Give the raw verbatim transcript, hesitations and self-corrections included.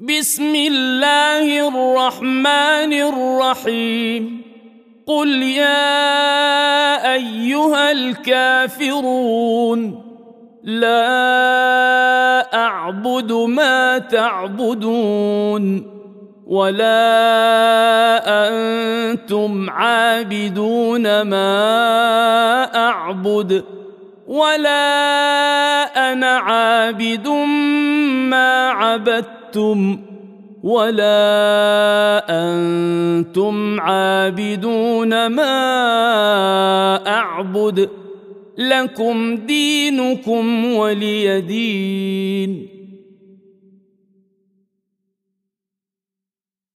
بسم الله الرحمن الرحيم قل يا أيها الكافرون لا أعبد ما تعبدون ولا أنتم عابدون ما أعبد ولا أنا عابد ما عبدتم ولا أنتم عابدون ما أعبد لكم دينكم ولي دين.